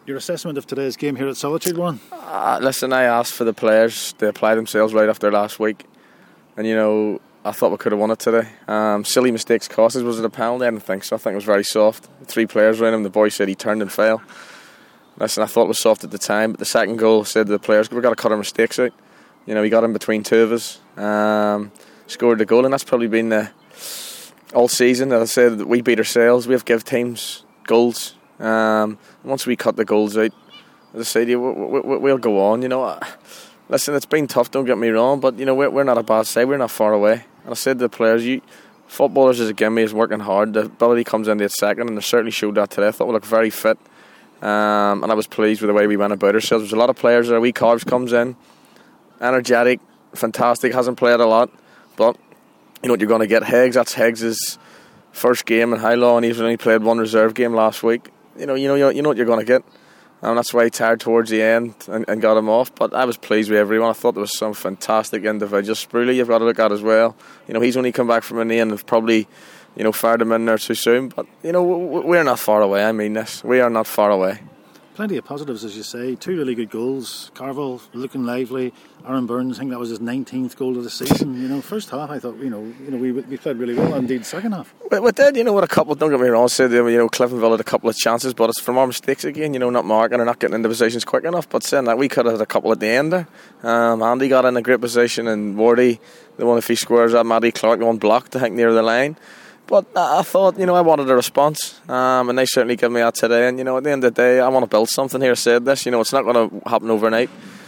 Your assessment of today's game here at Solitude, Warren? Listen, I asked for the players to apply themselves right after last week, and I thought we could have won it today. Silly mistakes cost us. Was it a penalty? I didn't think so. I think it was very soft. 3 players around him. The boy said he turned and fell. Listen, I thought it was soft at the time, but the second goal said to the players, we've got to cut our mistakes out. He got in between two of us, scored the goal, and that's probably been all season. As I said, we beat ourselves. We have give teams goals. Once we cut the goals out, as I say to you, we'll go on. Listen, it's been tough, don't get me wrong, but we're not a bad side. We're not far away. And I said to the players, footballers as a gimme is working hard. The ability comes into it second, and they certainly showed that today. I thought we looked very fit, and I was pleased with the way we went about ourselves. There's a lot of players there. Wee Corbs comes in, energetic, fantastic, hasn't played a lot, but you know what you're going to get. That's Higgs' first game in how long? He's only played one reserve game last week. You know what you're going to get. And that's why he tired towards the end and got him off. But I was pleased with everyone. I thought there was some fantastic individuals. Spruley you've got to look at as well. He's only come back from a knee and have probably, fired him in there too soon. But, we're not far away. I mean this. We are not far away. Plenty of positives, as you say. 2 really good goals. Carville looking lively. Aaron Burns, I think that was his 19th goal of the season. First half, I thought, we played really well. Indeed, second half. We did, with a couple. Don't get me wrong. I said, Cliftonville had a couple of chances, but it's from our mistakes again. Not marking or not getting into positions quick enough. But saying that, we could have had a couple at the end there. Andy got in a great position, and Wardy, the one if he squares that, Matty Clark, the one blocked, I think, near the line. But I thought, I wanted a response, and they certainly gave me that today. And, at the end of the day, I want to build something here. I said this, it's not going to happen overnight.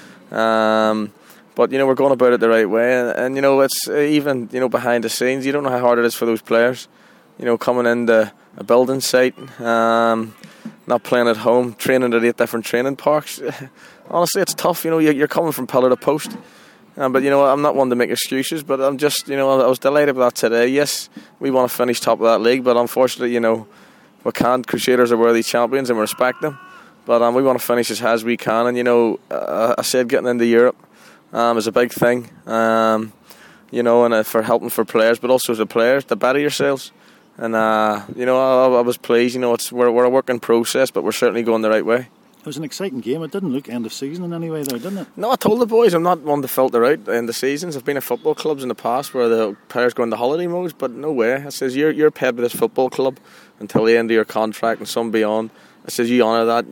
But, we're going about it the right way. And it's even, behind the scenes, you don't know how hard it is for those players, coming into a building site, not playing at home, training at 8 different training parks. Honestly, it's tough. You're coming from pillar to post. But I'm not one to make excuses, but I'm just, I was delighted with that today. Yes, we want to finish top of that league, but unfortunately, we can't. Crusaders are worthy champions and we respect them, but we want to finish as high as we can. And I said getting into Europe is a big thing, and for helping for players, but also as a player to better yourselves. And I was pleased. We're a working process, but we're certainly going the right way. It was an exciting game. It didn't look end of season in any way though, didn't it? No, I told the boys I'm not one to filter out end of seasons. I've been at football clubs in the past where the players go into holiday modes, but no way. I says you're paid by this football club until the end of your contract and some beyond. I says you honour that.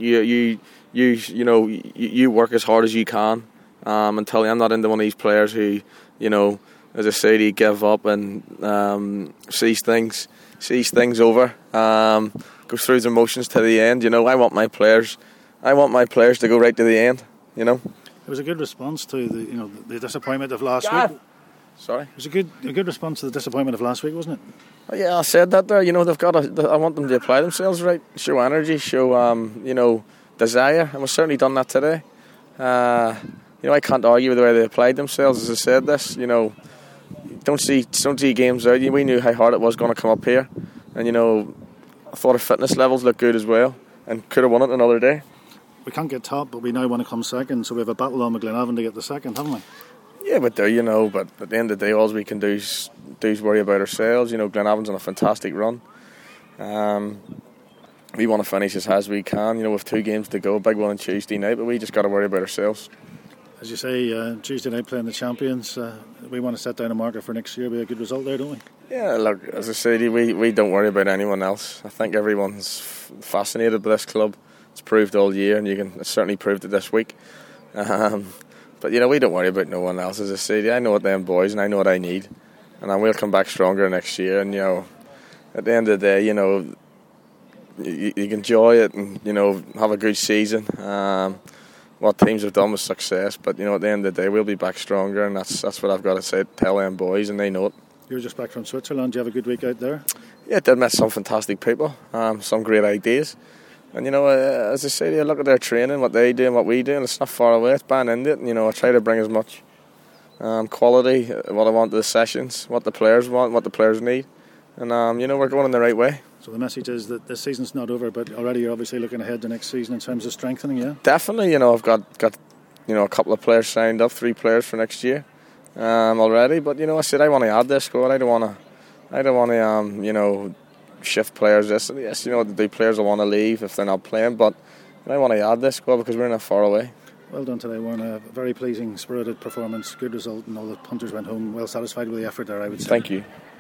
You work as hard as you can until I'm not into one of these players who, as I say, you give up and sees things over, goes through the motions to the end. I want my players to go right to the end. It was a good response to the disappointment of last week. Sorry. It was a good response to the disappointment of last week, wasn't it? Oh, yeah, I said that there. They've got. I want them to apply themselves right, show energy, show desire, and we've certainly done that today. I can't argue with the way they applied themselves. As I said, this. Don't see games out. We knew how hard it was going to come up here, and I thought our fitness levels looked good as well, and could have won it another day. We can't get top, but we now want to come second, so we have a battle on with Glenavon to get the second, haven't we? Yeah, but but at the end of the day, all we can do is worry about ourselves. Glenavon's on a fantastic run. We want to finish as high as we can. With 2 games to go, big one on Tuesday night, but we just got to worry about ourselves. As you say, Tuesday night playing the champions, we want to set down a marker for next year. Be a good result there, don't we? Yeah, look, as I say, we don't worry about anyone else. I think everyone's fascinated by this club. It's proved all year, and you can certainly proved it this week. But we don't worry about no one else. As I say, I know what them boys, and I know what I need, and we'll come back stronger next year. And at the end of the day, you can enjoy it and have a good season. What teams have done with success, but at the end of the day, we'll be back stronger, and that's what I've got to say. Tell them boys, and they know it. You were just back from Switzerland. Did you have a good week out there? Yeah, I did meet some fantastic people, some great ideas. And as I say, you look at their training, what they do and what we do, and it's not far away. It's bang in it. I try to bring as much quality, what I want to the sessions, what the players want, what the players need, and we're going in the right way. So the message is that this season's not over, but already you're obviously looking ahead to next season in terms of strengthening. Yeah, definitely. I've got a couple of players signed up, 3 players for next year already. But I said I want to add this squad. I don't want to shift players. Yes, the players will want to leave if they're not playing, but I want to add this squad because we're not far away. Well done today, Warren. A very pleasing, spirited performance, good result, and all the punters went home well satisfied with the effort there, I would say. Thank you.